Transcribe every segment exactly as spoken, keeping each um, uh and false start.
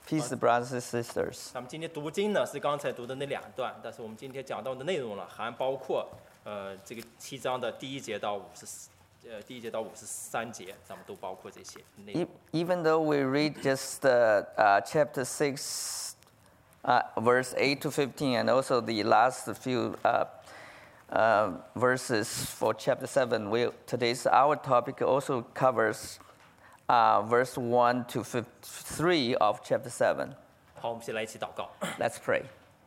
Peace, brothers and sisters. 咱们今天读经呢是刚才读的那两段，但是我们今天讲到的内容呢，还包括呃这个七章的第一节到五十四，呃第一节到五十三节，咱们都包括这些内容。 Even though we read just uh, uh, chapter six, uh, verse eight to fifteen, and also the last few uh, uh, verses for chapter seven, we, today's our topic also covers uh, verse one to three of chapter seven. 好，我们先来一起祷告。 Let's pray.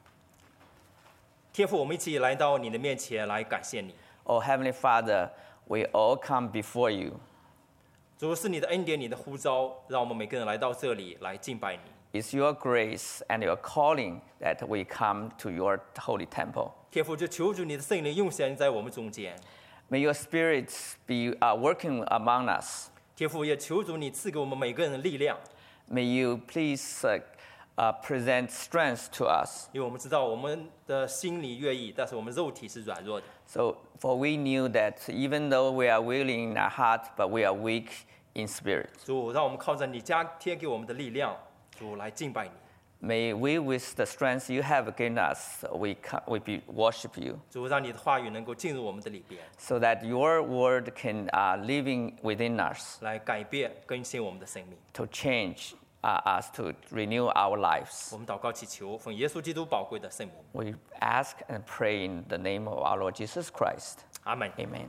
天父，我们一起来到你的面前来感谢你。 Oh, Heavenly Father, we all come before you. 主，是你的恩典，你的呼召，让我们每个人来到这里来敬拜你。 It's your grace and your calling that we come to your holy temple. 天父，就求主你的圣灵用显在我们中间。 May your spirits be uh, working among us. 天父，也求主你赐给我们每个人的力量， May you please uh, uh, present strength to us. 因为我们知道我们的心里愿意，但是我们肉体是软弱的。 So, for we knew that even though we are willing in our heart, but we are weak in spirit. 主，让我们靠着你加添给我们的力量，主来敬拜你。 May we, with the strength you have given us, we, co- we be, worship you, 主，让你的话语能够进入我们的里边， so that your word can uh, living within us 来改变更新我们的生命。 to change uh, us, to renew our lives. 我们祷告祈求，奉耶稣基督宝贵的圣名， We ask and pray in the name of our Lord Jesus Christ. 阿门。 Amen.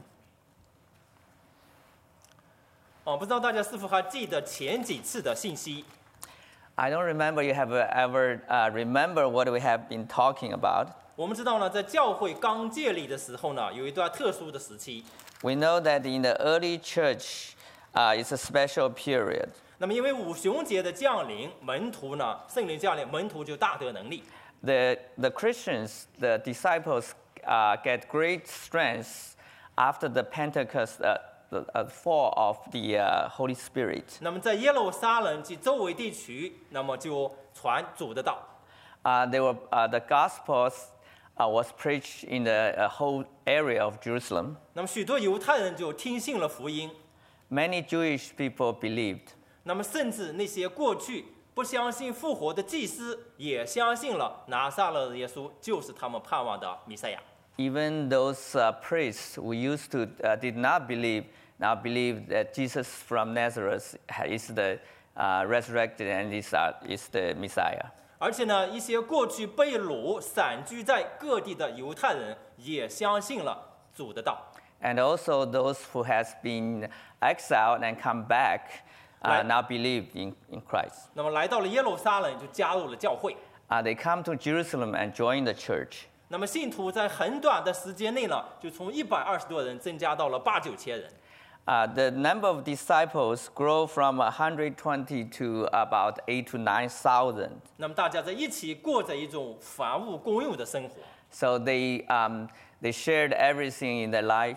哦，不知道大家是否还记得前几次的信息？ I don't remember you have ever uh, remember what we have been talking about. 我们知道呢，在教会刚建立的时候呢，有一段特殊的时期。 We know that in the early church, uh, it's a special period. 那么，因为五旬节的降临，门徒呢，圣灵降临，门徒就大得能力。 The, the Christians, the disciples, uh, get great strength after the Pentecost, uh, the uh, fall of the uh, Holy Spirit. 那么，在耶路撒冷及周围地区，那么就传主的道。 Uh, they were, uh, the Gospels uh, was preached in the uh, whole area of Jerusalem. 那么，许多犹太人就听信了福音。 Many Jewish people believed. 那么，甚至那些过去不相信复活的祭司，也相信了拿撒勒的耶稣就是他们盼望的弥赛亚。 Even those uh, priests who used to uh, did not believe now believe that Jesus from Nazareth is the uh, resurrected and is, uh, is the Messiah. 而且呢，一些过去被掳散居在各地的犹太人，也相信了主的道。 And also those who has been exiled and come back uh, Right. now believe in, in Christ. 那么来到了耶路撒冷，就加入了教会。 Uh, they come to Jerusalem and join the church. 那么信徒在很短的时间内呢，就从一百二十多人增加到了八九千人。 Uh, the number of disciples grow from one hundred twenty to about eight to nine thousand. 那么大家在一起过着一种凡物公用的生活。 So they, um, they shared everything in their life.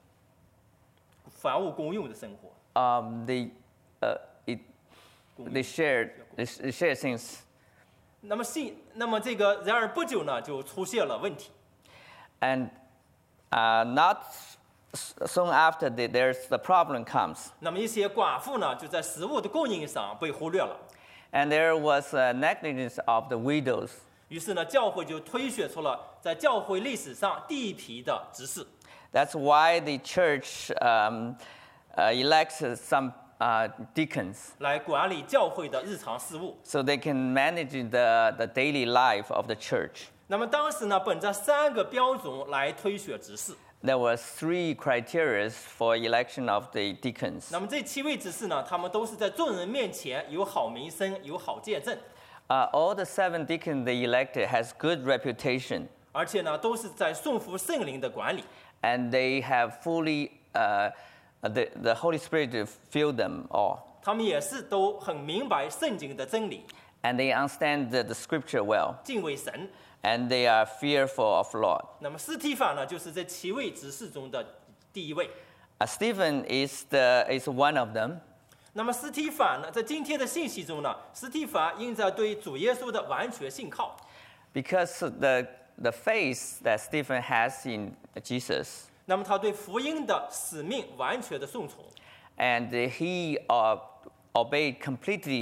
凡物公用的生活。 Um, they, uh, it, they shared, they sh- shared things. 那么信，那么这个然而不久呢，就出现了问题。 And uh, not s- soon after, the, there's the problem comes. 那么一些寡妇呢，就在食物的供应上被忽略了。 And there was a negligence of the widows. 于是呢，教会就推选出了在教会历史上第一批的执事。 That's why the church um, uh, elects some uh, deacons, 来管理教会的日常事务。 so they can manage the, the daily life of the church. 那么当时呢，本着三个标准来推选执事。 There was three criteria for election of the deacons. 那么这七位执事呢，他们都是在众人面前有好名声、有好见证， Uh, all the seven deacons they elected has good reputation, 而且呢，都是在顺服圣灵的管理。 and they have fully uh, the, the Holy Spirit to fill them all, 他们也是都很明白圣经的真理， and they understand the, the scripture well, 敬畏神。 and they are fearful of Lord. 那么斯提法呢，就是这七位执事中的第一位。 Uh, Stephen is the is one of them. 那么斯提法呢，在今天的信息中呢，斯提法因着对主耶稣的完全信靠， Because the, the faith that Stephen has in Jesus, 那么他对福音的使命完全的顺从， and he uh, obeyed completely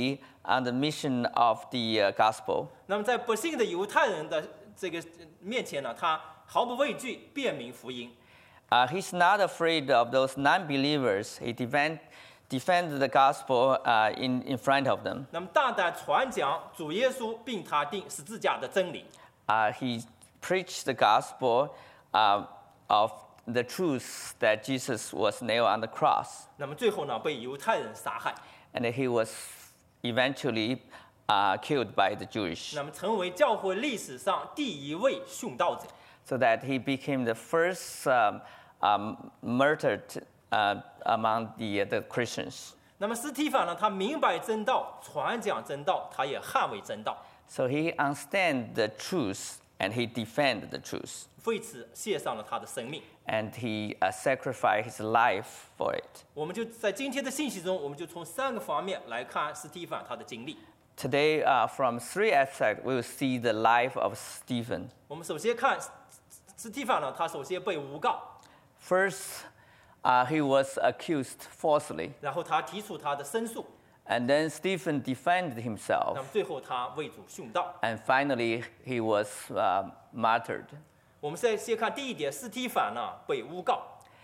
on the mission of the uh, gospel. 那么在不信的犹太人的这个面前呢，他毫不畏惧，辩明福音。 Uh, he's not afraid of those non-believers. He defend, defends the gospel uh, in, in front of them. 那么大胆传讲主耶稣并他钉十字架的真理。 Uh, he preached the gospel uh, of the truth that Jesus was nailed on the cross. 那么最后呢，被犹太人杀害。 And he was eventually uh, killed by the Jewish. 那么成为教会历史上第一位殉道者。 So that he became the first um, um, martyred uh, among the, the Christians. 那么司提反呢，他明白真道，传讲真道，他也捍卫真道。 So he understands the truth and he defends the truth. 为此献上了他的生命。 And he uh, sacrificed his life for it. 我们就在今天的信息中，我们就从三个方面来看司提反他的经历。 Today, uh, from three aspects, we will see the life of Stephen. 我们首先看司提反呢，他首先被诬告， First, uh, he was accused falsely. 然后他提出他的申诉， And then Stephen defended 那 himself. 么最后他为主殉道。 And finally, he was uh, martyred. 我们先先看第一点，司提反呢被诬告。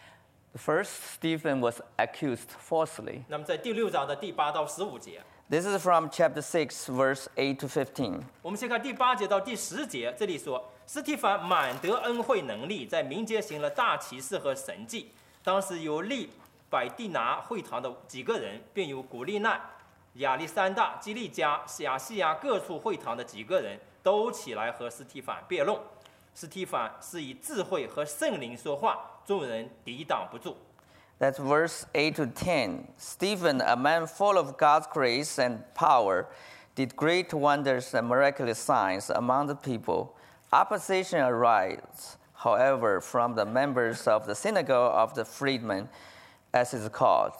First, Stephen was accused falsely. 那么在第六章的第八到十五节， This is from chapter six, verse eight to fifteen. 我们先看第八节到第十节，这里说，司提反满得恩惠能力，在民间行了大奇事和神迹。当时有利百地拿会堂的几个人，并有古利奈、亚历山大、基利加、亚细亚各处会堂的几个人，都起来和司提反辩论。司提反是以智慧和圣灵说话，众人抵挡不住。 That's verse eight to ten. Stephen, a man full of God's grace and power, did great wonders and miraculous signs among the people. Opposition arose, however, from the members of the synagogue of the freedmen, as is called.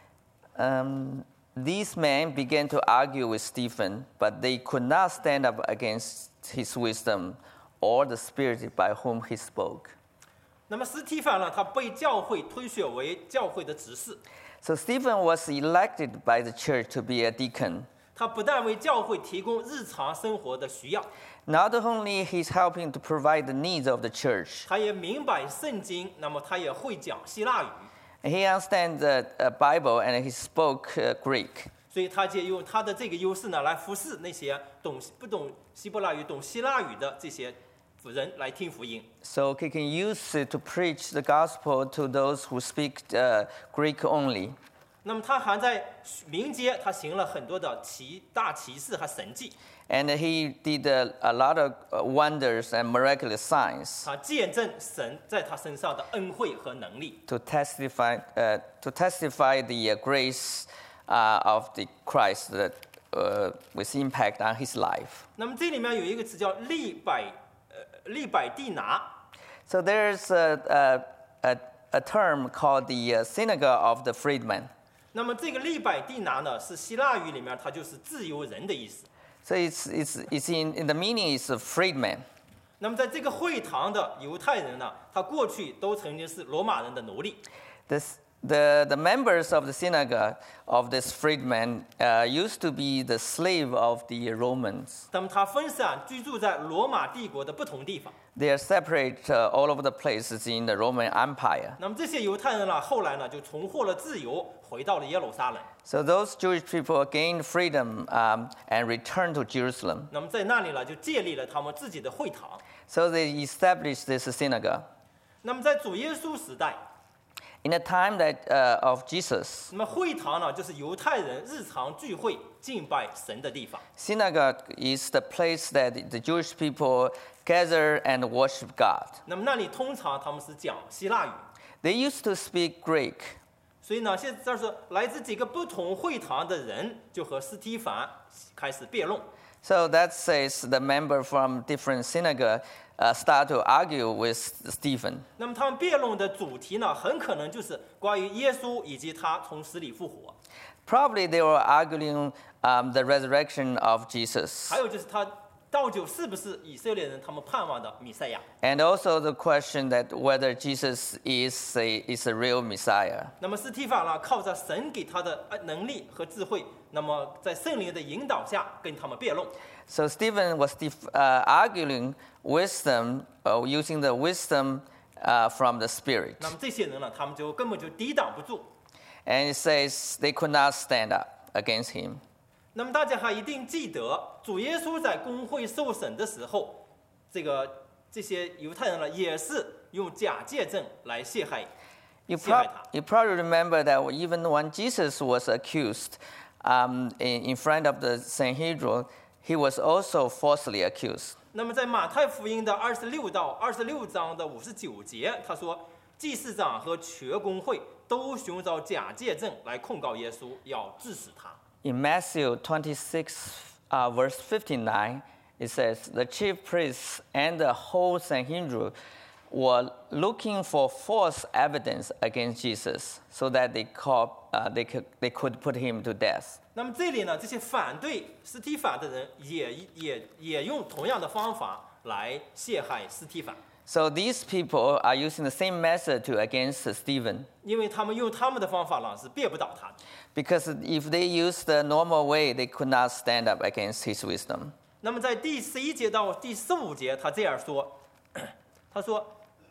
Um, these men began to argue with Stephen, but they could not stand up against his wisdom or the spirit by whom he spoke. 那么司提反呢，他被教会推选为教会的执事。 So Stephen was elected by the church to be a deacon. 他不但为教会提供日常生活的需要， Not only he's helping to provide the needs of the church, 他也明白圣经，那么他也会讲希腊语， he understands the uh, Bible and he spoke uh, Greek. 所以他借用他的这个优势呢，来服侍那些懂不懂希伯来语、懂希腊语的这些人来听福音。 So he can use it to preach the gospel to those who speak uh, Greek only. 那么他还在民间，他行了很多的奇大奇事和神迹， And he did a, a lot of uh, wonders and miraculous signs 他见证神在他身上的恩惠和能力。 to testify, uh, to testify the uh, grace uh, of the Christ that uh, with impact on his life. 那么这里面有一个词叫利百呃利百地拿， So there's a, a, a, a term called the uh, synagogue of the freedmen. 那么这个利百地拿呢，是希腊语里面它就是自由人的意思。 So it's, it's, it's in, in the meaning is a freedman. 那么在这个会堂的犹太人呢，他过去都曾经是罗马人的奴隶。 This, the, the members of the synagogue of this freedman uh, used to be the slave of the Romans. 那么他分散居住在罗马帝国的不同地方。 They are separate uh, all over the places in the Roman Empire. 那么这些犹太人呢，后来呢就重获了自由，回到了耶路撒冷。 So those Jewish people gained freedom um, and returned to Jerusalem. 那么在那里呢，就建立了他们自己的会堂。 So they established this synagogue. 那么在主耶稣时代， In the time that, uh, of Jesus, 那么会堂呢，就是犹太人日常聚会、敬拜神的地方。 synagogue is the place that the Jewish people gather and worship God. 那么那里通常他们是讲希腊语， They used to speak Greek. 所以呢，现在这是来自几个不同会堂的人就和司提反开始辩论。 So that says the member from different synagogue uh, start to argue with Stephen. 那么他们辩论的主题呢，很可能就是关于耶稣以及他从死里复活， Probably they were arguing um, the resurrection of Jesus. 还有就是他到底是不是以色列人他们盼望的弥赛亚。 And also the question that whether Jesus is a, is a real Messiah. 那么斯提法呢，靠着神给他的能力和智慧，那么在圣灵的引导下跟他们辩论。 So Stephen was def- uh, arguing wisdom, uh, using the wisdom uh, from the Spirit. 那么这些人呢，他们就根本就抵挡不住。 And it says they could not stand up against him. 那么大家还一定记得，主耶稣在公会受审的时候，这个这些犹太人呢，也是用假见证来陷害 You, 陷害 prob- 他。 you probably remember that even when Jesus was accused um, in, in front of the Sanhedrin, he was also falsely accused. 那么在马太福音的二十六到二十六章的五十九节，他说，祭司长和全公会都寻找假见证来控告耶稣，要致死他。 In Matthew twenty-six, uh, verse fifty-nine, it says, the chief priests and the whole Sanhedrin were looking for false evidence against Jesus so that they, called, uh, they, could, they could put him to death. 那么这里呢，这些反对斯提法的人也也也用同样的方法来陷害斯提法， So these people are using the same method to against Stephen. 因为他们用他们的方法呢是辩不倒他的。 Because if they used the normal way, they could not stand up against his wisdom. 那么在第十一节到第十五节，他这样说，他说，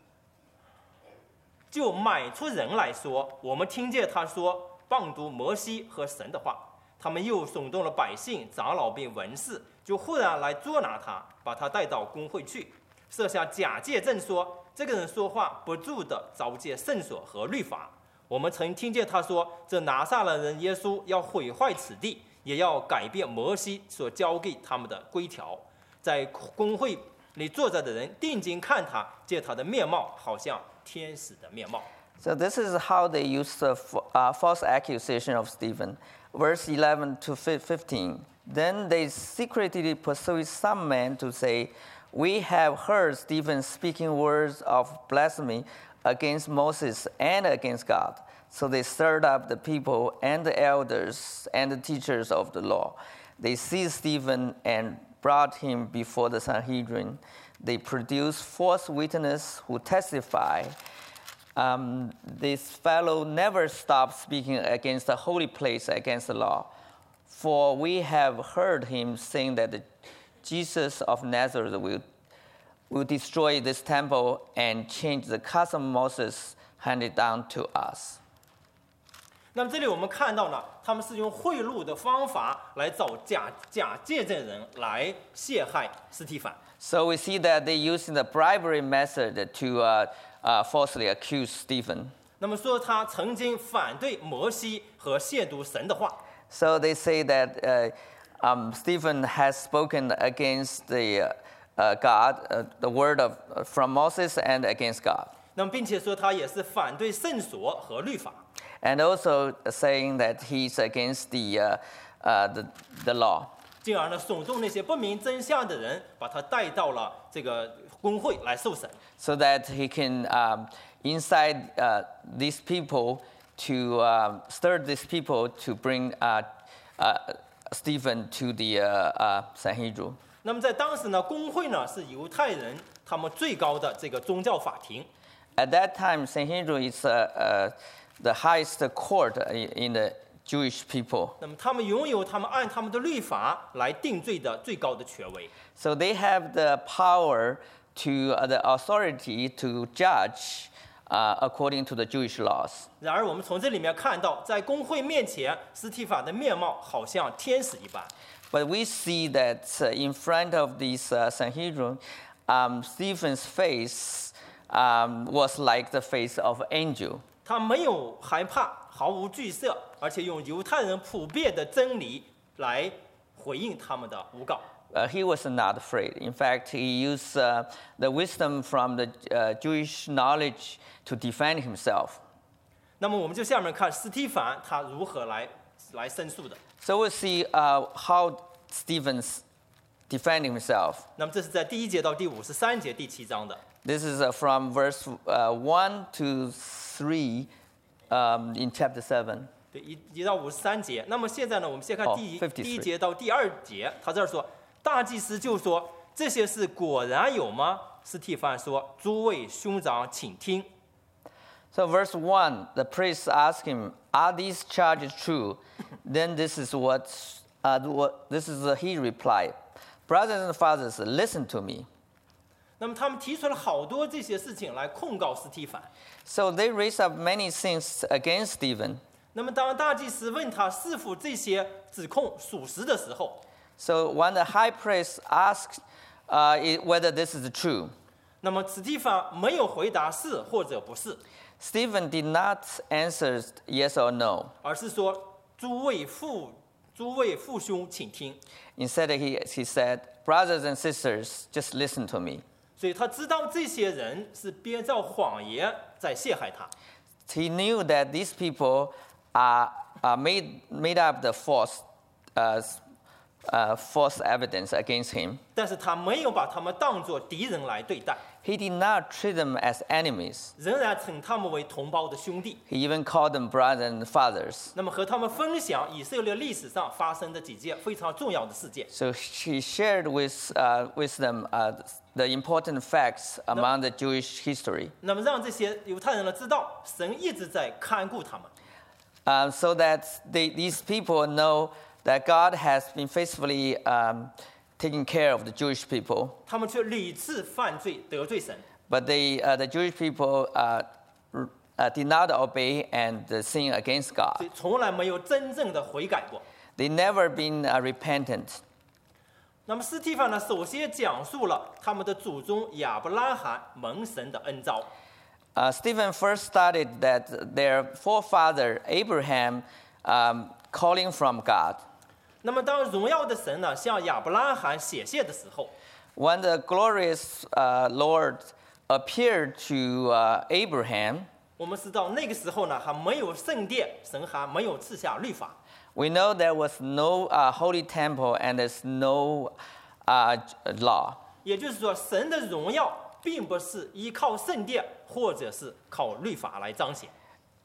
就买出人来说，我们听见他说谤读摩西和神的话，他们又耸动了百姓、长老并文士，就忽然来捉拿他，把他带到公会去，设下假见证说，这个人说话不住的凿戒圣所和律法。我们曾听见他说，这拿撒勒人耶稣要毁坏此地，也要改变摩西所交给他们的规条。在公会里坐着的人定睛看他，见他的面貌好像天使的面貌。 So this is how they used the f- uh, false accusation of Stephen. Verse eleven to fifteen. Then they secretly pursued some men to say, we have heard Stephen speaking words of blasphemy against Moses and against God. So they stirred up the people and the elders and the teachers of the law. They seized Stephen and brought him before the Sanhedrin. They produced false witnesses who testify. Um, this fellow never stopped speaking against the holy place, against the law. For we have heard him saying that the Jesus of Nazareth will, will destroy this temple and change the custom Moses handed down to us. 那么这里我们看到呢，他们是用贿赂的方法来找假假见证人来陷害斯提凡。 So we see that they're using the bribery method to uh, uh, falsely accuse Stephen. 那么说他曾经反对摩西和亵渎神的话。 So they say that uh, um, Stephen has spoken against the uh, God, uh, the word of from Moses and against God. 那么并且说他也是反对圣所和律法。 And also saying that he's against the, uh, uh, the, the law. 进而呢，耸动那些不明真相的人，把他带到了这个公会来受审。 So that he can um, incite uh, these people to um, stir these people to bring uh, uh, Stephen to the uh, uh, Sanhedrin. 那么在当时呢，公会呢是犹太人他们最高的这个宗教法庭。 At that time, Sanhedrin is uh, uh, the highest court in the Jewish people. 那么他们拥有他们按他们的律法来定罪的最高的权威。 So they have the power to uh, the authority to judge uh, according to the Jewish laws. 然而我们从这里面看到，在公会面前，斯提法的面貌好像天使一般。 But we see that uh, in front of this uh, Sanhedrin, um, Stephen's face um, was like the face of an angel. 他没有害怕，毫无惧色，而且用犹太人普遍的真理来回应他们的诬告。 Uh, he was not afraid. In fact, he used uh, the wisdom from the uh, Jewish knowledge to defend himself. 那么我们就下面看斯提凡他如何来来申诉的。 So we'll see uh, how Stephen defended himself. 那么这是在第一节到第五十三节第七章的。 This is uh, from verse uh, one to three um, in chapter seven. 对，一一到五十三节。那么现在呢，我们先看哦第一、 53 第一节到第二节，他这儿说，大大祭司就说：“这些事果然有吗？”司提反说：“诸位兄长，请听。” So verse one, the priest asked him, "Are these charges true?" Then this is what, uh, what this is uh, he replied, "Brothers and fathers, listen to me." 那么他们提出了好多这些事情来控告司提反。 So they raised up many things against Stephen. 那么当大祭司问他是否这些指控属实的时候， So when the high priest asked uh, i- whether this is true, 那么司提反没有回答是或者不是， Stephen did not answer yes or no. 而是说：“诸位父，诸位父兄，请听。” Instead, he, he said, "Brothers and sisters, just listen to me." 所以他知道这些人是编造谎言在陷害他。 He knew that these people are, are made, made up the false, uh, uh, false evidence against him. 但是他没有把他们当作敌人来对待， He did not treat them as enemies. 仍然称他们为同胞的兄弟。 He even called them brothers and fathers. 那么和他们分享以色列历史上发生的几件非常重要的事件。 So he shared with, uh, with them uh, the important facts among the Jewish history, 那么让这些犹太人呢知道，神一直在看顾他们。 um, so that they, these people know that God has been faithfully um, taking care of the Jewish people. 他们却屡次犯罪得罪神。 But they, uh, the Jewish people uh, r- uh, did not obey and uh, sin against 所 God. 以从来没有真正的悔改过。 They never been uh, repentant. 那么司提反呢，首先讲述了他们的祖宗亚伯拉罕蒙神的恩召。 Uh, Stephen first started that their forefather Abraham um, calling from God. 那么当荣耀的神呢向亚伯拉罕显现的时候， When the glorious uh, Lord appeared to uh, Abraham, 我们知道那个时候呢还没有圣殿，神还没有赐下律法。 we know there was no uh, holy temple and there's no uh, law. 也就是说，神的荣耀并不是依靠圣殿或者是靠律法来彰显。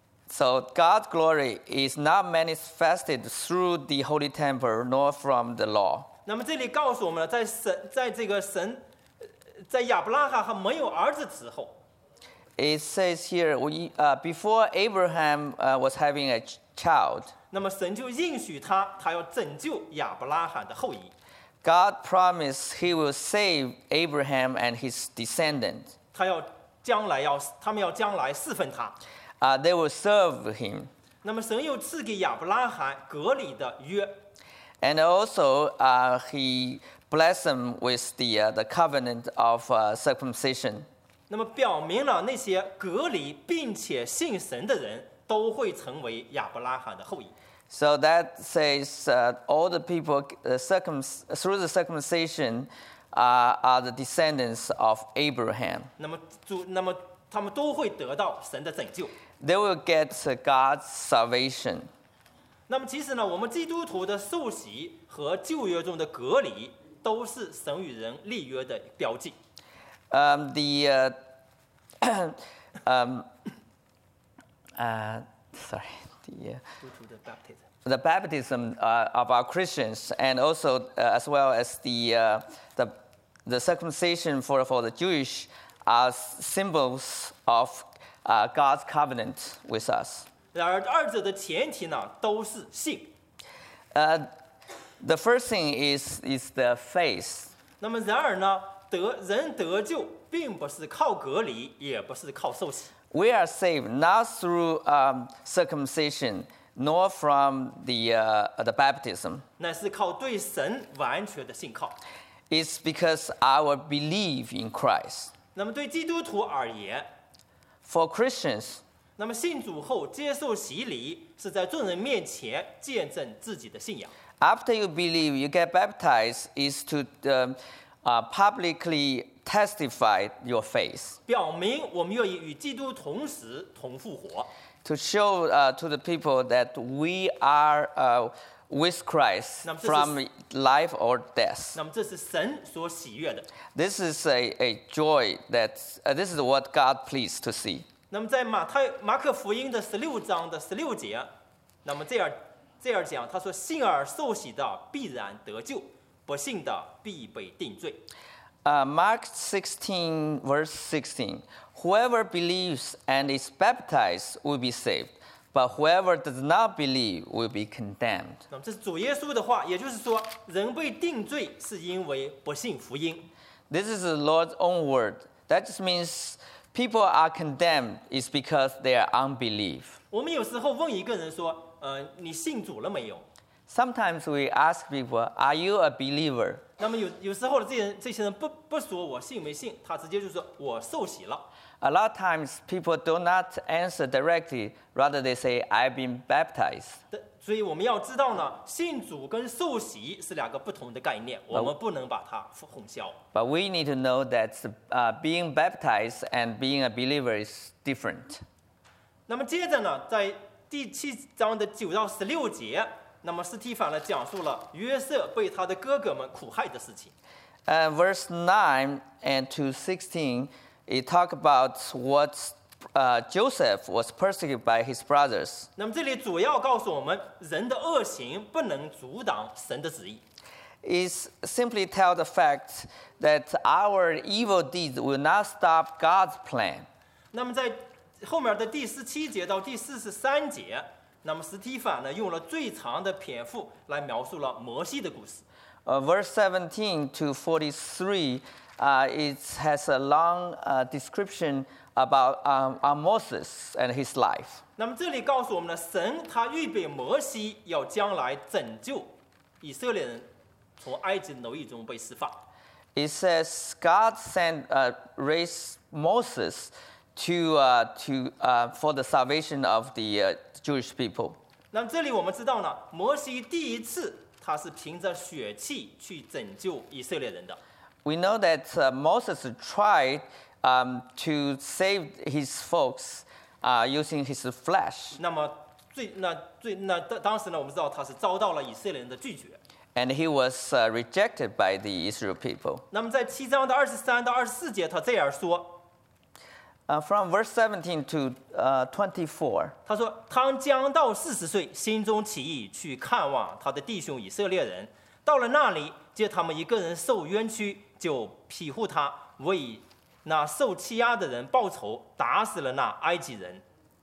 So God's glory is not manifested through the holy temple nor from the law. 那么这里告诉我们了，在神在这个神，呃在亚伯拉罕还没有儿子的时候， It says here, we, uh, before Abraham uh, was having a ch- child, 那么神就应许他，他要拯救亚伯拉罕的后裔。 God promised he will save Abraham and his descendants. 他要将来要他们要将来侍奉他。 Uh, they will serve him. 那么神又赐给亚伯拉罕隔离的约， And also, uh, he blessed them with the, uh, the covenant of uh, circumcision. 那么表明了那些隔离并且信神的人都会成为亚伯拉罕的后裔。 So that says uh, all the people uh, circum- through the circumcision uh, are the descendants of Abraham. 那么主，那么他们都会得到神的拯救。 They will get uh, God's salvation. 那么其实呢，我们基督徒的受洗和旧约中的隔离，都是神与人立约的标记。 Um, the uh, um, uh, sorry, the, uh, 基督徒的 baptism。 the baptism uh, of our Christians, and also uh, as well as the, uh, the the circumcision for for the Jewish, are symbols of uh, God's covenant with us. 然而二者的前提呢，都是信。 Uh, the first thing is is the faith. 那么然而呢，得人得救，并不是靠隔离，也不是靠受洗。 We are saved not through um, circumcision, nor from the uh, the baptism. 乃是靠对神完全的信靠。 It's because our belief in Christ. 那么对基督徒而言， For Christians, 那么信主后接受洗礼，是在众人面前见证自己的信仰。 after you believe, you get baptized, is to um, uh, publicly testify your faith, 表明我们愿意与基督同死同复活。 to show uh, to the people that we are uh, with Christ Now, this from is- life or death. 那么这是神所喜悦的。 This is a, a joy that uh, this is what God pleased to see. 那么在马太马可福音的十六章的十六节，那么这样这样讲，他说：“信而受洗的必然得救， 不信的必被定罪。 Uh, Mark sixteen, verse sixteen. Whoever believes and is baptized will be saved, but whoever does not believe will be condemned. 那么这是主耶稣的话，也就是说，人被定罪是因为不信福音。 This is the Lord's own word. That just means people are condemned is because they are unbelief. 我们有时候问一个人说：“呃，你信主了没有？” Sometimes we ask people, are you a believer? 那么有有时候这些人这些人不不说我信没信，他直接就说我受洗了。 A lot of times people do not answer directly, rather they say, I've been baptized. 的所以我们要知道呢，信主跟受洗是两个不同的概念，我们不能把它混淆。 But we need to know that uh, being baptized and being a believer is different. 那么接着呢，在第七章的九到十六节，那么斯提反呢讲述了约瑟被他的哥哥们苦害的事情。 Uh, verse nine and to sixteen, it talk about what uh, Joseph was persecuted by his brothers. 那么这里主要告诉我们，人的恶行不能阻挡神的旨意。 Is simply tell the fact that our evil deeds will not stop God's plan. 那么在后面的第十七节到第四十三节，那么斯提反呢用了最长的篇幅来描述了摩西的故事。 Uh, verse seventeen to forty-three, uh, it has a long uh, description about um, uh, Moses and his life. 那么这里告诉我们呢，神他预备摩西要将来拯救以色列人从埃及奴役中被释放。 It says God sent uh, raised Moses to uh, to uh, for the salvation of the uh, Jewish people. 那么这里我们知道呢，摩西第一次他是凭着血气去拯救以色列人的。 We know that uh, Moses tried um, to save his folks uh, using his flesh, 那么最那最那当当时呢，我们知道他是遭到了以色列人的拒绝。 and he was uh, rejected by the Israel people. 那么在七章的二十三到二十四节，他这样说。 Uh, from verse seventeen to uh, twenty-four, 他说：“他将到四十岁，心中起意去看望他的弟兄以色列人。到了那里，见他们一个人受冤屈，就庇护他，为那受欺压的人报仇，打死了那埃及人。”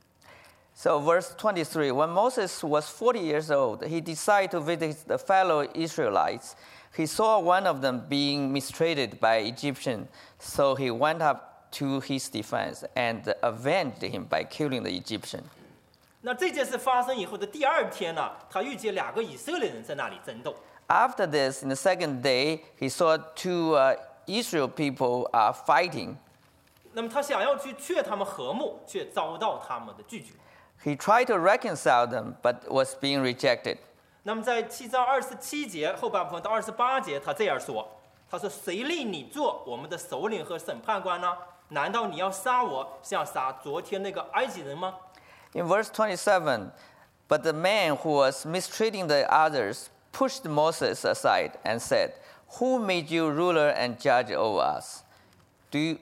so verse twenty-three, when Moses was forty years old, he decided to visit the fellow Israelites. He saw one of them being mistreated by Egyptians, so he went up to his defense and avenged him by killing the Egyptian. 那这件事发生以后的第二天呢，他遇见两个以色列人在那里争斗。 After this, in the second day, he saw two uh, Israel people uh, fighting. 那么他想要去劝他们和睦，却遭到他们的拒绝。 He tried to reconcile them, but was being rejected. 那么在七章二十七节后半部分到二十八节，他这样说：“他说，谁立你做我们的首领和审判官呢？难道你要杀我，像杀昨天那个埃及人吗？” In verse twenty-seven, but the man who was mistreating the others pushed Moses aside and said, "Who made you ruler and judge over us? Do you..."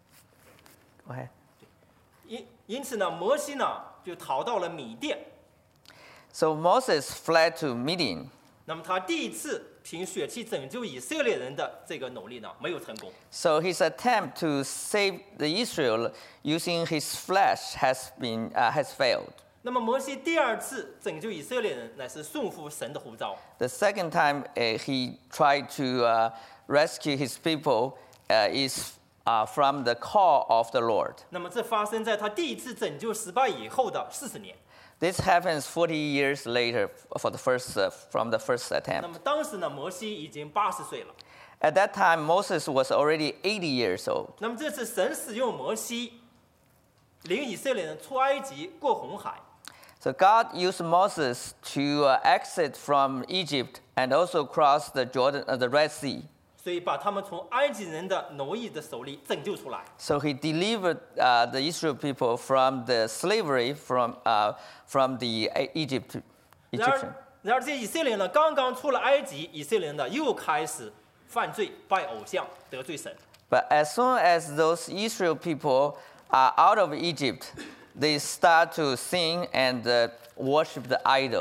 Go ahead. 因因此呢，摩西呢就逃到了米甸。 So Moses fled to Midian. 那么他第一次凭血气拯救以色列人的这个努力呢，没有成功。 So his attempt to save the Israel using his flesh has been uh, has failed. 那么摩西第二次拯救以色列人，乃是顺服神的呼召。 The second time uh, he tried to uh, rescue his people uh, is uh, from the call of the Lord. 那么这发生在他第一次拯救失败以后的四十年。 This happens forty years later for the first, uh, from the first 那 attempt. 么当时呢，摩西已经八十岁了。 At that time, Moses was already eighty years old. 那么这次神使用摩西，领以色列人出埃及，过红海。 So God used Moses to uh, exit from Egypt and also cross the Jordan, uh, the Red Sea. 所以把他们从埃及人的奴役的手里拯救出来。 So he delivered uh, the Israel people from the slavery from, uh, from the Egypt, 然 Egyptian. 而，然而这些以色列人呢，刚刚出了埃及，以色列人呢又开始犯罪、拜偶像、得罪神。 But as soon as those Israel people are out of Egypt, they start to sing and uh, worship the idols.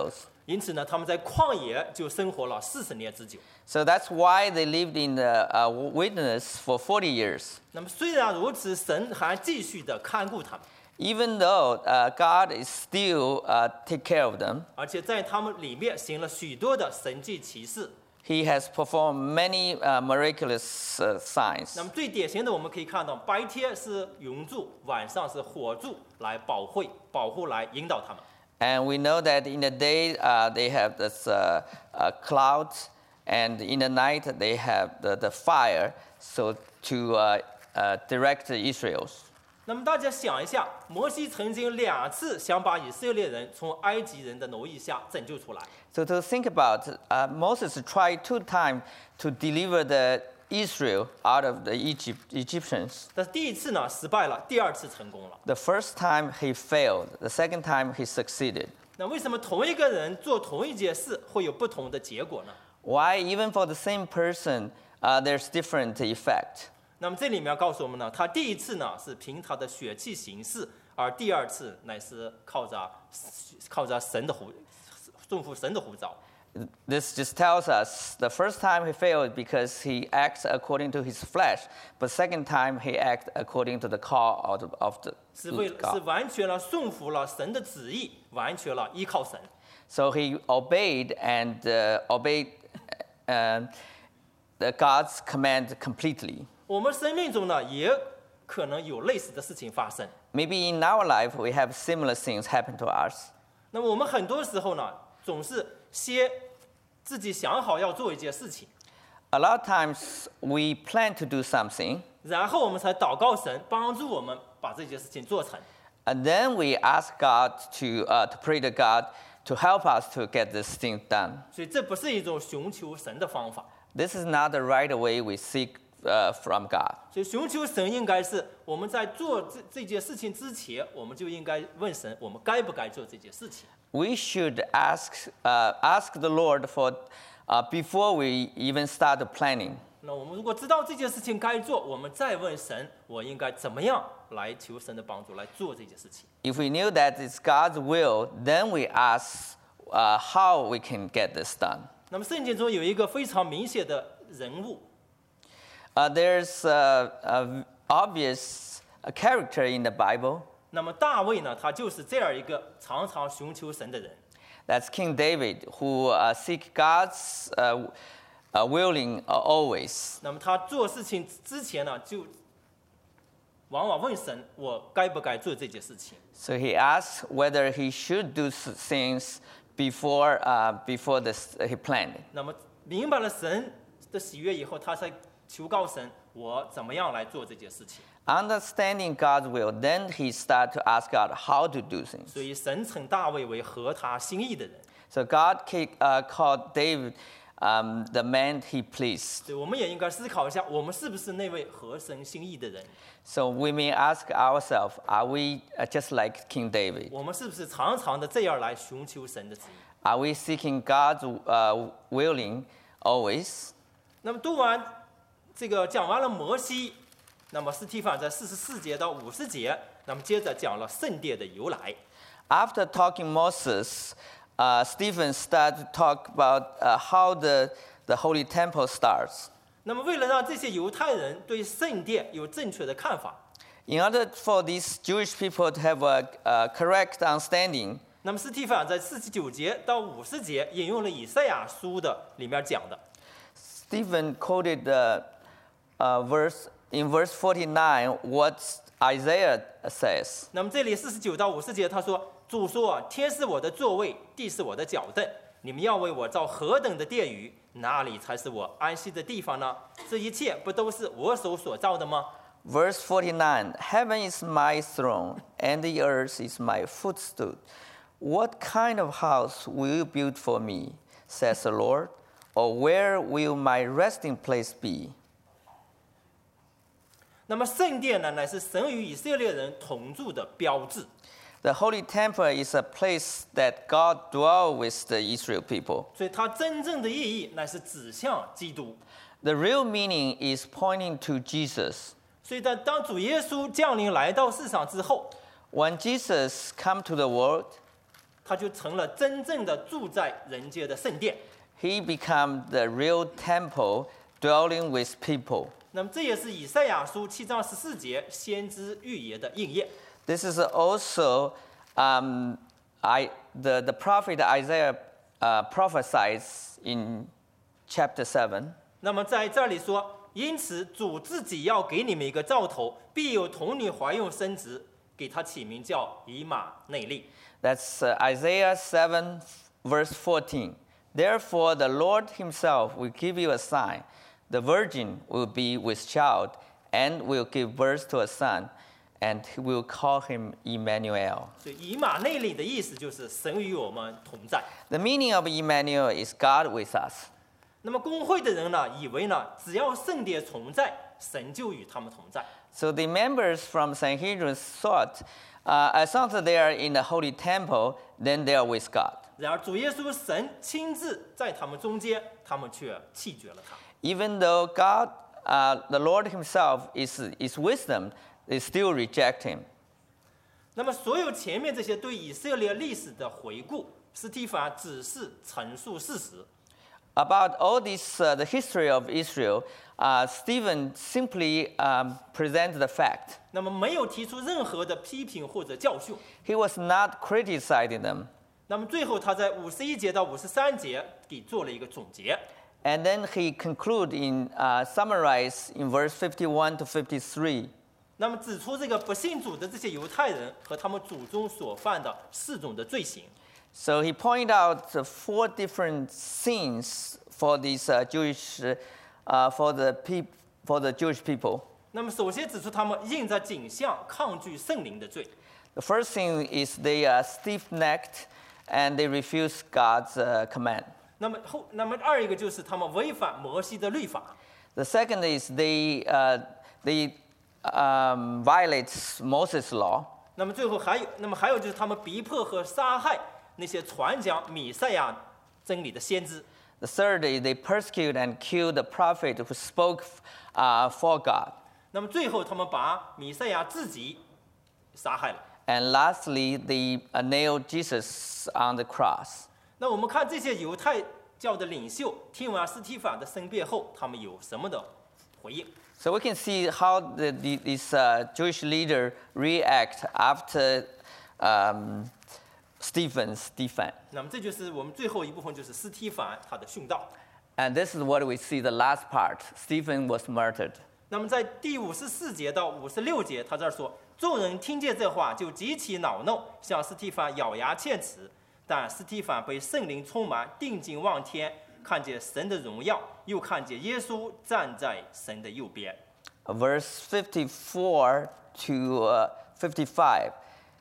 因此呢，他们在旷野就生活了四十年之久。 So that's why they lived in the uh, wilderness for forty years. 那么虽然如此，神还继续的看顾他们， Even though uh, God is still uh, take care of them, 而且在他们里面行了许多的神迹奇事。 He has performed many uh, miraculous uh, signs. 那么最典型的，我们可以看到，白天是云柱，晚上是火柱来保护、保护来引导他们。 And we know that in the day uh, they have this uh, uh, cloud, and in the night they have the, the fire, so to uh, uh, direct the Israels. 那么大家想一下，摩西曾经两次想把以色列人从埃及人的奴役下拯救出来。 So to think about, uh, Moses tried two times to deliver the Israel out of the Egypt, Egyptians. 但是第一次呢失败了，第二次成功了。 The first time he failed, the second time he succeeded. 那为什么同一个人做同一件事会有不同的结果呢？ Why, even for the same person, uh, there's different effect? 那么这里面告诉我们呢，他第一次呢是凭他的血气行事，而第二次乃是靠着靠着神的呼顺服神的呼召。 This just tells us the first time he failed because he acts according to his flesh, but second time he acts according to the call of the, of the 是为是 God. 完全了顺服了神的旨意，完全了依靠神。 So he obeyed and uh, obeyed uh, the God's command completely. 我们生命中呢，也可能有类似的事情发生。 Maybe in our life we have similar things happen to us. 那么我们很多时候呢，总是先自己想好要做一件事情， A lot of times we plan to do something, 然后我们才祷告神帮助我们把这件事情做成。 and then we ask God to, uh, to pray to God to help us to get this thing done. 所以这不是一种寻求神的方法。 This is not the right way we seek uh, from God. 所以寻求神应该是我们在做这这件事情之前，我们就应该问神，我们该不该做这件事情。 We should ask, uh, ask the Lord for, uh, before we even start planning. 那我们如果知道这件事情该做，我们再问神，我应该怎么样来求神的帮助来做这件事情。 If we knew that it's God's will, then we ask uh, how we can get this done. 那么圣经中有一个非常明显的人物， Uh, there's an obvious a character in the Bible. 那么大卫呢，他就是这样一个常常寻求神的人。 That's King David, who uh, seek God's uh, uh, willing uh, always. 那么他做事情之前呢，就往往问神：我该不该做这件事情？ So he asks whether he should do s- things before, uh, before this, he planned. 那么明白了神的喜悦以后，他才求告神：我怎么样来做这件事情？ Understanding God's will, then he start to ask God how to do things. 所以神称大卫为合他心意的人。 So God ca- uh, called David um, the man he pleased. 所以我们也应该思考一下，我们是不是那位合神心意的人？ So we may ask ourselves, are we uh, just like King David? 我们是不是常常的这样来寻求神的旨意？ Are we seeking God's uh, willing always? 那么读完这个讲完了摩西，那么斯提凡在四十四节到五十节，那么接着讲了圣殿的由来。 After talking Moses, uh, Stephen started to talk about uh, how the, the Holy Temple starts. 那么为了让这些犹太人对圣殿有正确的看法， In order for these Jewish people to have a, a correct understanding, 那么斯提凡在四十九节到五十节引用了以赛亚书的里面讲的。 Stephen quoted uh, uh, verse, in verse forty-nine what Isaiah says. 那么这里四十九到五十节他说：“主说，天是我的座位，地是我的脚凳。你们要为我造何等的殿宇？哪里才是我安息的地方呢？这一切不都是我手所造的吗？” Verse forty-nine, Heaven is my throne, and the earth is my footstool. What kind of house will you build for me, says the Lord? Or where will my resting place be? 那么圣殿呢，乃是神与以色列人同住的标志。 The Holy Temple is a place that God dwells with the Israel people. 所以它真正的意义乃是指向基督。 The real meaning is pointing to Jesus. 所以当当主耶稣降临来到世上之后， When Jesus come to the world, 他就成了真正的住在人间的圣殿。 He became the real temple dwelling with people. 那么这也是以赛亚书七章十四节先知预言的应验。 This is also um, I, the, the prophet Isaiah uh, prophesies in chapter seven. 那么在这里说，因此主自己要给你们一个兆头，必有童女怀孕生殖，给他起名叫以马内利。 That's uh, Isaiah seven, verse fourteen. Therefore, the Lord himself will give you a sign. The virgin will be with child and will give birth to a son, and he will call him Emmanuel. 所以以马内利的意思就是神与我们同在。 The meaning of Emmanuel is God with us. 那么公会的人呢，以为呢，只要圣殿同在，神就与他们同在。 So the members from Sanhedrin thought, uh, as long as they are in the holy temple, then they are with God. 然而主耶稣神亲自在他们中间，他们却弃绝了他。 Even though God, uh, the Lord himself, is, is with them, they still reject him. 那么所有前面这些对以色列历史的回顾，司提反只是陈述事实。 About all this, uh, the history of Israel, uh, Stephen simply um, presents the fact. 那么没有提出任何的批评或者教训。 He was not criticizing them. 那么最后他在五十一节到五十三节给做了一个总结。 And then he conclude in, uh, summarize in verse fifty-one to fifty-three. 那么指出这个不信主的这些犹太人和他们祖宗所犯的四种的罪行。 So he pointed out uh, four different sins for these uh, Jewish, uh, for the peop- for the Jewish people. 那么首先指出他们印着景象抗拒圣灵的罪。 The first thing is they are stiff-necked and they refuse God's uh, command. 那么后，那么二一个就是他们违反摩西的律法。 The second is they uh, they um, violate Moses' law. 那么最后还有，那么还有就是他们逼迫和杀害那些传讲弥赛亚真理的先知。 The third is they persecute and kill the prophet who spoke uh, for God. 那么最后他们把弥赛亚自己杀害了。 And lastly, they uh, nailed Jesus on the cross. 那我们看这些犹太教的领袖听完司提反的申辩后，他们有什么的回应？ So we can see how the, the, this uh, Jewish leader react after um, Stephen's defense. 那么这就是我们最后一部分，就是司提反他的殉道。 And this is what we see the last part. Stephen was murdered. 那么在第五十四节到五十六节，他这儿说，众人听见这话就极其恼怒，向司提反咬牙切齿。但司提反被圣灵充满，定睛望天，看见神的荣耀，又看见耶稣站在神的右边。 Verse fifty-four to uh, fifty-five.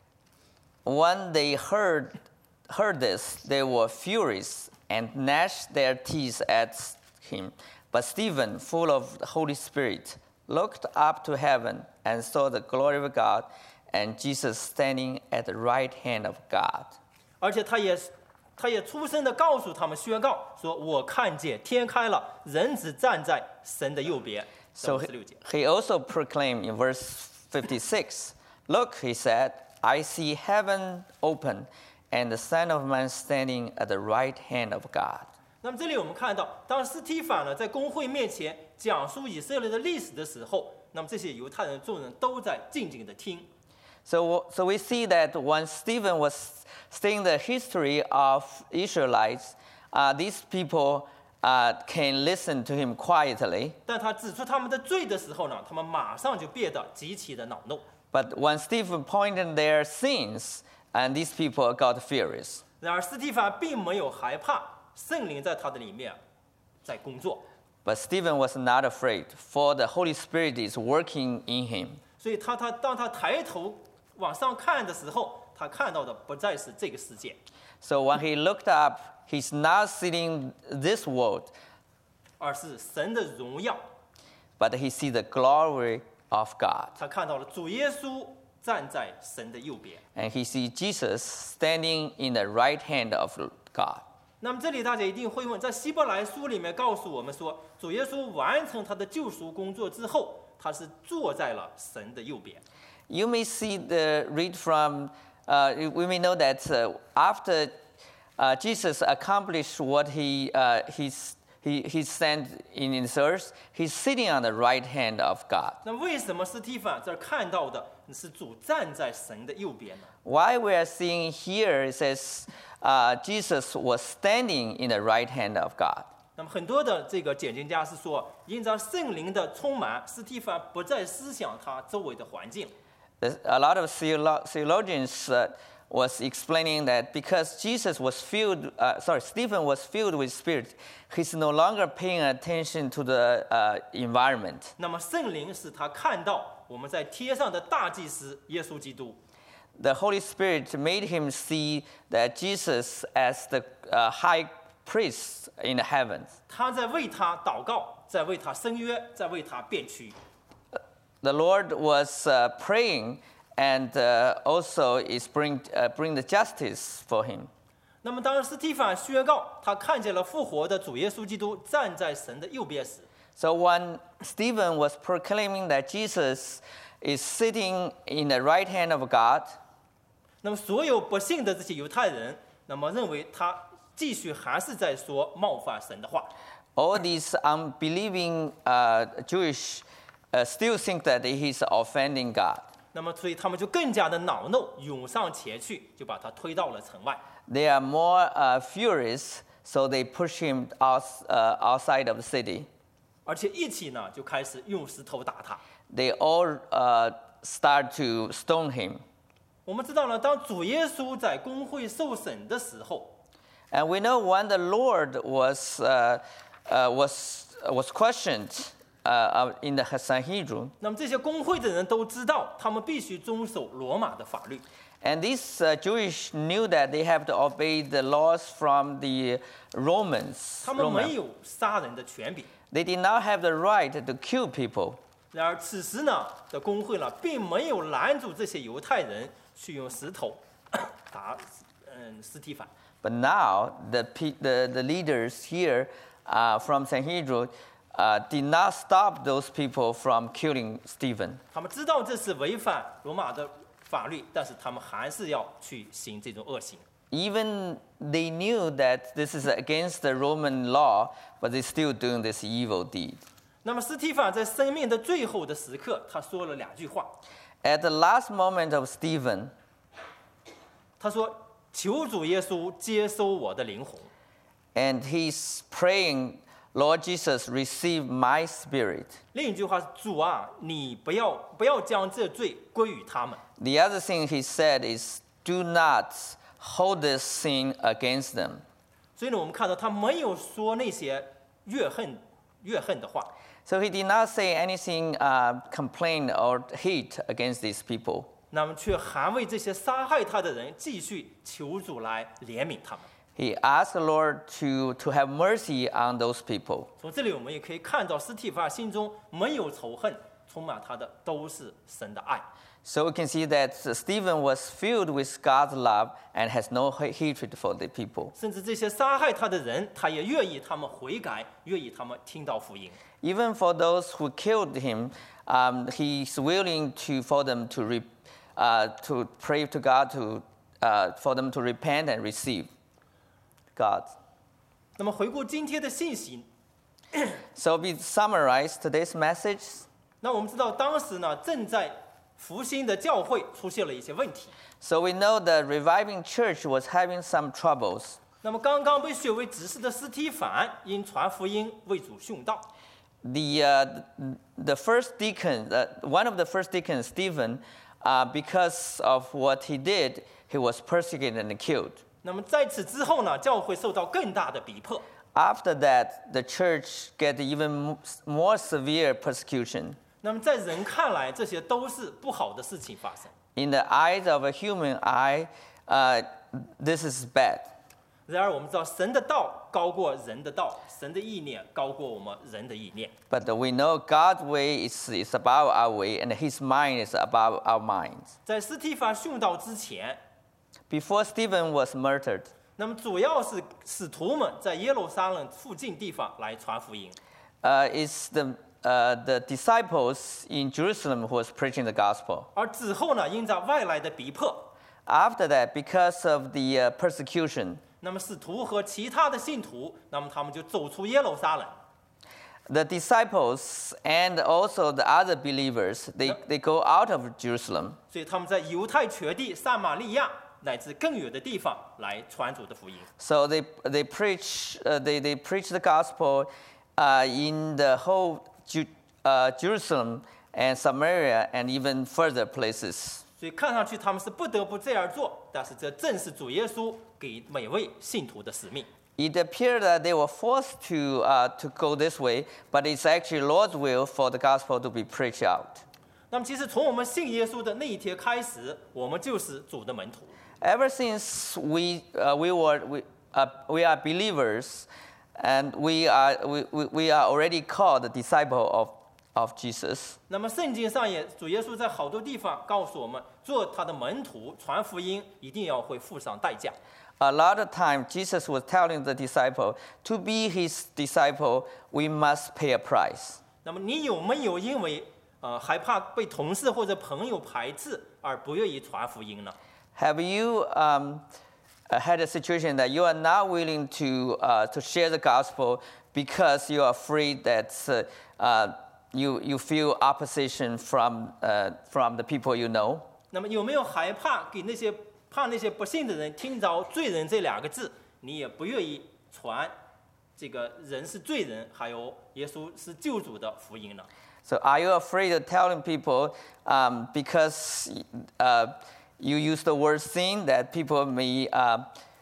When they heard, heard this, they were furious and gnashed their teeth at him. But Stephen, full of the Holy Spirit, looked up to heaven and saw the glory of God and Jesus standing at the right hand of God. 而且他也他也出声的告诉他们，宣告说：“我看见天开了，人子站在神的右边。” So 五 he, 十六节。 he also proclaimed in verse fifty-six, Look, he said, I see heaven open and the Son of Man standing at the right hand of God. 那么这里我们看到，当司提反呢在公会面前讲述以色列的历史的时候，那么这些犹太人众人都在静静的听。 So, so we see that when Stephen was stating the history of Israelites, uh, these people uh, can listen to him quietly. 但他指出他们的罪的时候呢，他们马上就变得极其的恼怒。 But when Stephen pointed their sins, and these people got furious. 然而司提反并没有害怕圣灵在他的里面在工作， But Stephen was not afraid, for the Holy Spirit is working in him. 所以他他当他抬头往上看的时候，他看到的不再是这个世界， So when he looked up, he's not seeing this world, 而是神的荣耀。 but he sees the glory of God. 他看到了主耶稣站在神的右边。 And he sees Jesus standing in the right hand of God. 那么这里大家一定会问，在希伯来书里面告诉我们说，主耶稣完成他的救赎工作之后，他是坐在了神的右边。 You may see the read from uh, we may know that uh, after uh, Jesus accomplished what he, uh, he's, he, he sent in his earth, he's sitting on the right hand of God. 那为什么斯蒂芬这儿看到的是主站在神的右边呢？ Why we are seeing here, it says uh, Jesus was standing in the right hand of God. 那么很多的这个解经家是说，因着圣灵的充满，斯蒂芬不再思想他周围的环境。 There's a lot of theolo- theologians uh, was explaining that because Jesus was filled, uh, sorry, Stephen was filled with Spirit, he's no longer paying attention to the uh, environment. 那么圣灵使他看到我们在天上的大祭司耶稣基督。 The Holy Spirit made him see that Jesus as the uh, high priest in the heavens. 他在为他祷告，在为他伸约，在为他辩屈。 The Lord was uh, praying and uh, also is bring, uh, bring the justice for him. 那么当斯蒂芬宣告他看见了复活的主耶稣基督站在神的右边时， So when Stephen was proclaiming that Jesus is sitting in the right hand of God, 那么所有不信的这些犹太人，那么认为他继续还是在说冒犯神的话。 all these unbelieving uh, Jewish uh, still think that he's offending God. 那么所以他们就更加的恼怒，涌上前去，就把他推到了城外。 They are more uh, furious, so they push him out, uh, outside of the city. 而且一起呢就开始用石头打他。 They all uh, start to stone him. 我们知道呢，当主耶稣在公会受审的时候， And we know when the Lord was, uh, uh, was, was questioned uh, in the Sanhedrin, 那么这些公会的人都知道，他们必须遵守罗马的法律。 and these uh, Jewish knew that they have to obey the laws from the Romans. 他们 Roman. 没有杀人的权柄。 They did not have the right to kill people. 然而此时呢的公会呢，并没有拦阻这些犹太人去用石头打嗯斯提凡。 But now the, pe- the, the leaders here uh, from Sanhedrin uh, did not stop those people from killing Stephen. 他们知道这是违反罗马的法律，但是他们还是要去行这种恶行。 Even they knew that this is against the Roman law, but they're still doing this evil deed. 那么斯提凡在生命的最后的时刻，他说了两句话。 At the last moment of Stephen, 他说：“求主耶稣接收我的灵魂。” and he's praying, Lord Jesus, receive my spirit. 另一句话是：“主啊，你不要不要将这罪归于他们。” The other thing he said is, do not hold this sin against them. 所以呢，我们看到他没有说那些怨恨怨恨的话。 So he did not say anything, uh, complain or hate against these people. 那么却还为这些杀害他的人继续求主来怜悯他们。 He asked the Lord to, to have mercy on those people. 从这里我们也可以看到，斯提凡心中没有仇恨，充满他的都是神的爱。 So we can see that Stephen was filled with God's love and has no ha- hatred for the people. 甚至这些杀害他的人，他也愿意他们悔改，愿意他们听到福音。 Even for those who killed him, um, he's willing to, for them to, re, uh, to pray to God, to, uh, for them to repent and receive God. 那么回顾今天的信息， So we summarize today's message. 那我们知道当时呢正在复兴的教会出现了一些问题。 So we know the reviving church was having some troubles. 那么刚刚被选为执事的斯提凡因传福音为主殉道。 The, uh, the first deacon, uh, one of the first deacons, Stephen, uh, because of what he did, he was persecuted and killed. 那么在此之后呢，教会受到更大的逼迫。 After that, the church get even more severe persecution. 那么在人看来，这些都是不好的事情发生。 In the eyes of a human eye, uh, this is bad. 然而我们知道，神的道高过人的道，神的意念高过我们人的意念。 But we know God's way is, is above our way, and His mind is above our minds. 在斯提凡殉道之前， Before Stephen was murdered, 那么主要是使徒们在耶路撒冷附近地方来传福音。 uh, it's the, uh, the disciples in Jerusalem who was preaching the gospel. 而之后呢，因着外来的逼迫， After that, because of the uh, persecution, 那么使徒和其他的信徒，那么他们就走出耶路撒冷。 the disciples and also the other believers, they, they go out of Jerusalem. 所以他们在犹太全地、撒玛利亚乃至更远的地方来传主的福音。 So they, they, preach, uh, they, they preach the gospel uh, in the whole Ju- uh, Jerusalem and Samaria and even further places. 所以看上去他们是不得不这样做，但是这正是主耶稣给每位信徒的使命。 It appeared that they were forced to, uh, to go this way, but it's actually Lord's will for the gospel to be preached out. 那么，其实从我们信耶稣的那一天开始，我们就是主的门徒。 Ever since we, uh, we, were, we, uh, we are believers, and we are, we, we, we are already called the disciple of, of Jesus. 那么，圣经上也主耶稣在好多地方告诉我们，做他的门徒传福音，一定要会付上代价。 A lot of time, Jesus was telling the disciple, to be his disciple, we must pay a price. 那么，你有没有因为呃害怕被同事或者朋友排斥而不愿意传福音呢？ Have you um, had a situation that you are not willing to, uh, to share the gospel because you are afraid that uh, uh, you, you feel opposition from, uh, from the people you know? 那么，有没有害怕给那些怕那些不信的人听着罪人这两个字，你也不愿意传这个人是罪人，还有耶稣是救主的福音呢？ So are you afraid of telling people um, because uh, you use the word sin that people may, uh,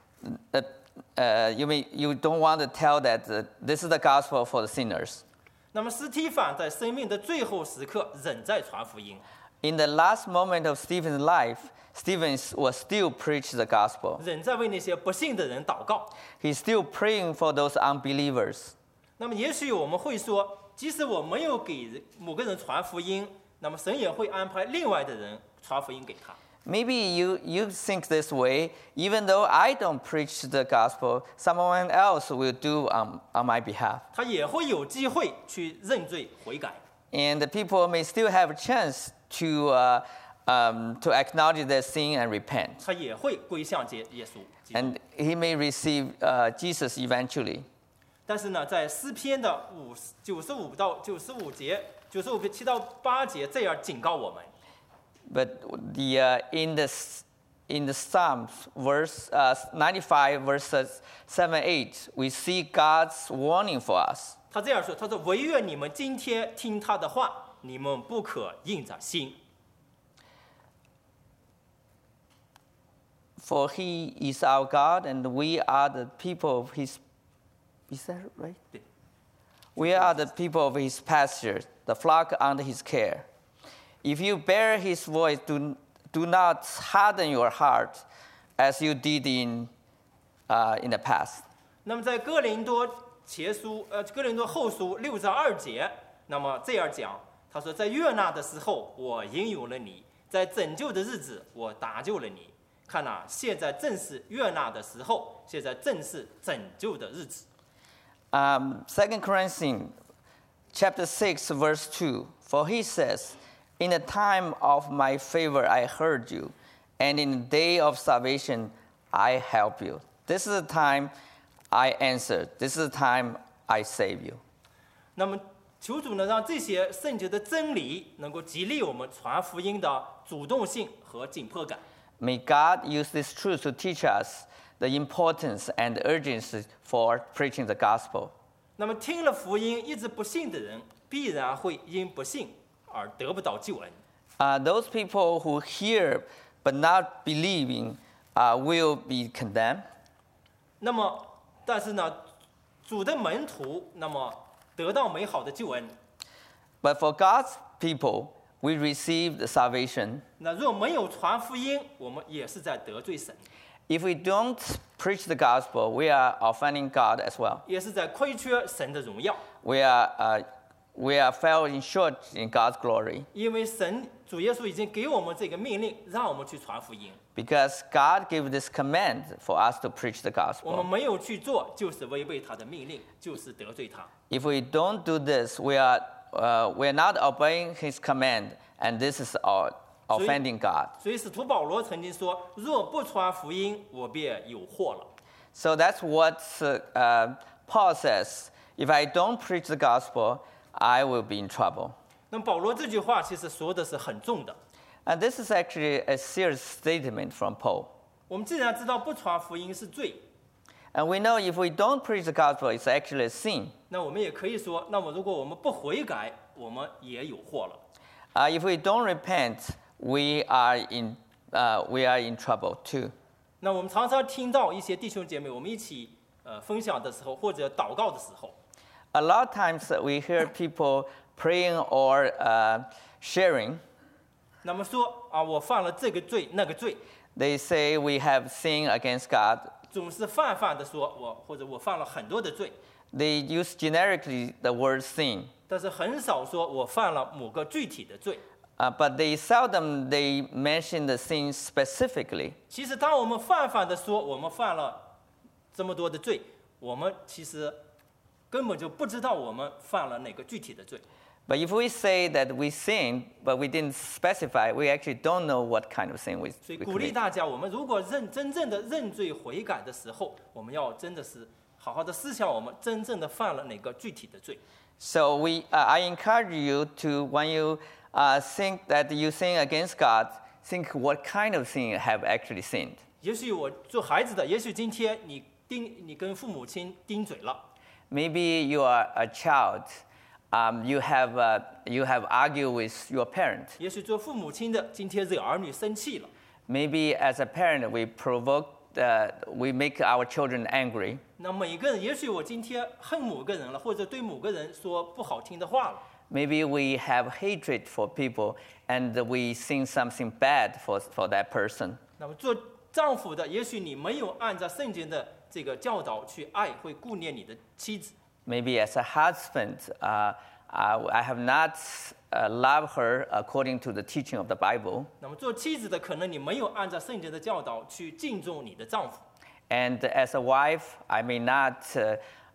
uh, uh, you, may you don't want to tell that uh, this is the gospel for the sinners? 那么，斯提反在生命的最后时刻仍在传福音。 In the last moment of Stephen's life, Stephen was still preaching the gospel. 仍在为那些不信的人祷告。 He's still praying for those unbelievers. 那么，也许我们会说，即使我没有给某个人传福音，那么神也会安排另外的人传福音给他。 Maybe you, you think this way, even though I don't preach the gospel, someone else will do um, on my behalf. 他也会有机会去认罪悔改。 And the people may still have a chance to, uh, um, to acknowledge their sin and repent. 他也会归向耶耶稣基督。 And he may receive uh, Jesus eventually. 但是呢，在诗篇的五九十五到九十五节、九十五七到八节这样警告我们。 But the, uh, in, the, in the Psalms, verse uh, ninety-five, verses seven, eight, we see God's warning for us. 他这样说：“他说，唯愿你们今天听他的话，你们不可硬着心。 For he is our God, and we are the people of his. Is that right? 对 We are the people of his pasture, the flock under his care. If you bear his voice, do, do not harden your heart as you did in, uh, in the past. 那么在哥林多前书，呃，哥林多后书六章二节，那么这样讲，他说：“在悦纳的时候，我应允了你；在拯救的日子，我搭救了你。看呐、啊，现在正是悦纳的时候，现在正是拯救的日子。” Um, Second Corinthians chapter six, verse two. For he says, in the time of my favor I heard you, and in the day of salvation I help you. This is the time I answered. This is the time I save you. 那么，求主呢，让这些圣洁的真理能够激励我们传福音的主动性和紧迫感。 May God use this truth to teach us the importance and urgency for preaching the gospel. 那么，听了福音一直不信的人，必然会因不信而得不到救恩。 Uh, those people who hear but not believing uh, will be condemned. 那么，但是呢，主的门徒，那么得到美好的救恩。 But for God's people, we receive the salvation. 那若没有传福音，我们也是在得罪神， If we don't preach the gospel, we are offending God as well. 也是在亏缺神的荣耀。 We are, uh, we are falling short in God's glory 因为神主耶稣已经给我们这个命令，让我们去传福音。 because God gave this command for us to preach the 我们 gospel. 没有去做，就是违背他的命令，就是得罪他。 If we don't do this, we are, uh, we are not obeying His command, and this is our, offending God. 所以使徒保罗曾经说：“若不传福音，我便有祸了。” So that's what uh, Paul says. If I don't preach the gospel, I will be in trouble. 那么保罗这句话其实说的是很重的。 And this is actually a serious statement from Paul. 我们既然知道不传福音是罪， And we know if we don't preach the gospel, it's actually a sin. 那我们也可以说，那么如果我们不悔改，我们也有祸了。 Uh, if we don't repent, we are in, uh, we are in trouble too. 那我们常常听到一些弟兄姐妹，我们一起呃分享的时候，或者祷告的时候， A lot of times we hear people praying or uh, sharing. 那么说啊，我犯了这个罪那个罪， They say we have sinned against God. 总是泛泛的说我或者我犯了很多的罪， They use generically the word sin, 但是很少说我犯了某个具体的罪。 uh, but they seldom they mention the sin specifically. 其实，当我们泛泛的说我们犯了这么多的罪，我们其实根本就不知道我们犯了哪个具体的罪。 But if we say that we sinned, but we didn't specify, we actually don't know what kind of sin we, 所以 we 鼓励 commit. 大家，我们如果认真正的认罪悔改的时候，我们要真的是好好的思想我们真正的犯了哪个具体的罪。 So we, uh, I encourage you to, when you uh, think that you sin against God, think what kind of sin you have actually sinned. 也许我做孩子的，也许今天你盯你跟父母亲顶嘴了， Maybe you are a child. Um, you have uh, you have argued with your parent. 也许做父母亲的今天惹儿女生气了， Maybe as a parent we provoke, uh, we make our children angry. 那每个人，也许我今天恨某个人了，或者对某个人说不好听的话了。 Maybe we have hatred for people and we think something bad for, for that person. 那么做丈夫的，也许你没有按照圣经的这个教导去爱，会顾念你的妻子。 Maybe as a husband, uh, uh, I have not uh, loved her according to the teaching of the Bible. 那么做妻子的，可能你没有按照圣经的教导去敬重你的丈夫。 And as a wife, I may not uh,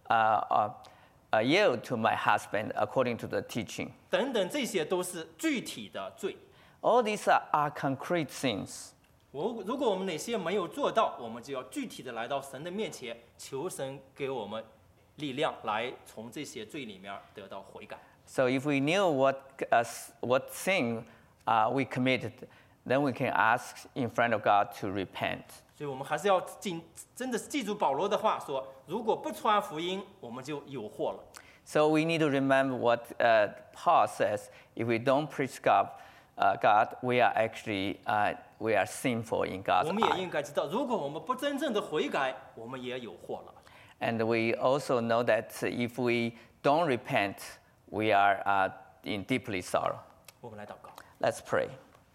uh, uh, yield to my husband according to the teaching. 等等，这些都是具体的罪。 All these are, are concrete sins. 我如果我们哪些没有做到，我们就要具体的来到神的面前，求神给我们力量，来从这些罪里面得到悔改。 So if we knew what, uh, what sin uh, we committed, then we can ask in front of God to repent. 所以我们还是要记，真的是记住保罗的话说：如果不传福音，我们就有祸了。 So we need to remember what uh, Paul says. If we don't preach God, uh, God, we are actually uh, we are sinful in 我 God's 们也 eye. 应该知道，如果我们不真正的悔改，我们也有祸了。 And we also know that if we don't repent, we are uh, in deeply sorrow. 我们来祷告。 Let's pray.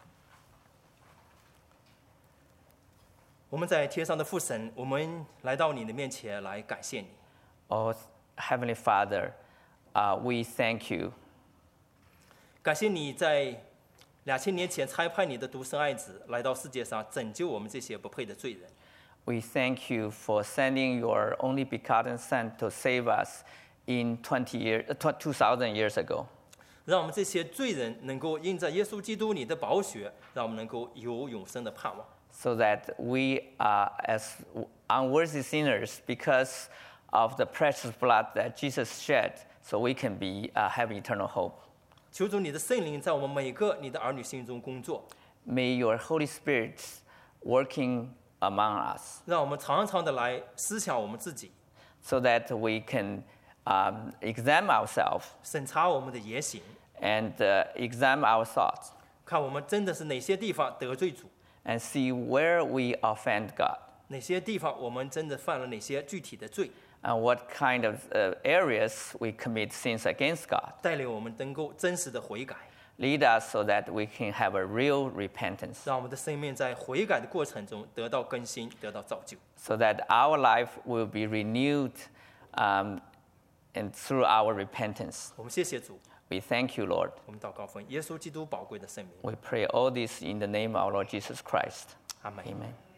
我们在天上的父神，我们来到你的面前来感谢你。 Oh, Heavenly Father, uh, we thank you. 感谢你在两千年前差派你的独生爱子来到世界上，拯救我们这些不配的罪人。 We thank you for sending your only begotten Son to save us in twenty years, two thousand years ago. 让我们这些罪人能够因着耶稣基督你的宝血，让我们能够有永生的盼望。 So that we are as unworthy sinners because of the precious blood that Jesus shed, so we can be uh, have eternal hope. 求主你的圣灵在我们每个你的儿女心中工作， May your Holy Spirit working among us, 让我们常常的来思想我们自己， so that we can um, examine ourselves 审查我们的言行， and uh, examine our thoughts 看我们真的是哪些地方得罪主， and see where we offend God 哪些地方我们真的犯了哪些具体的罪， and what kind of uh, areas we commit sins against God. 带领我们能够真实的悔改， Lead us so that we can have a real repentance, 让我们的生命在悔改的过程中得到更新，得到造就。 so that our life will be renewed um, and through our repentance. 我们谢谢主， We thank you, Lord. 我们祷告奉耶稣基督宝贵的圣名， We pray all this in the name of our Lord Jesus Christ. 阿门。 Amen.